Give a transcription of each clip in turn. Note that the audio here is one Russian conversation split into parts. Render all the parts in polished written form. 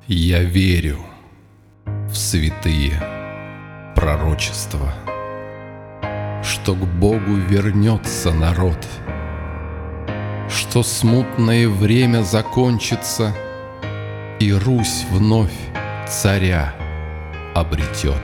Я верю в святые пророчества, что к Богу вернется народ, что смутное время закончится, и Русь вновь царя обретет.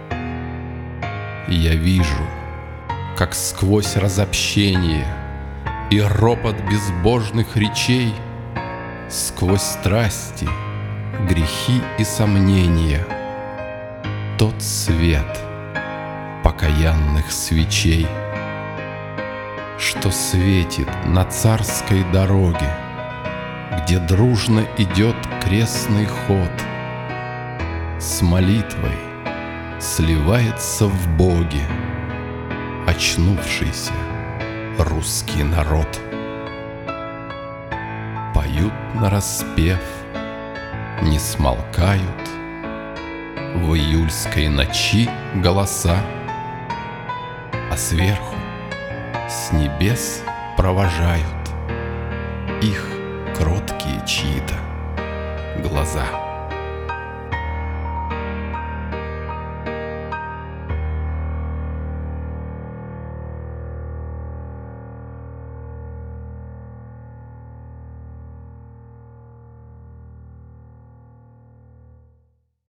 Я вижу, как сквозь разобщение и ропот безбожных речей, сквозь страсти, грехи и сомнения, тот свет покаянных свечей, что светит на царской дороге, где дружно идет крестный ход, с молитвой сливается в Боге очнувшийся русский народ. Поют нараспев, не смолкают в июльской ночи голоса, а сверху с небес провожают их кроткие чьи-то глаза.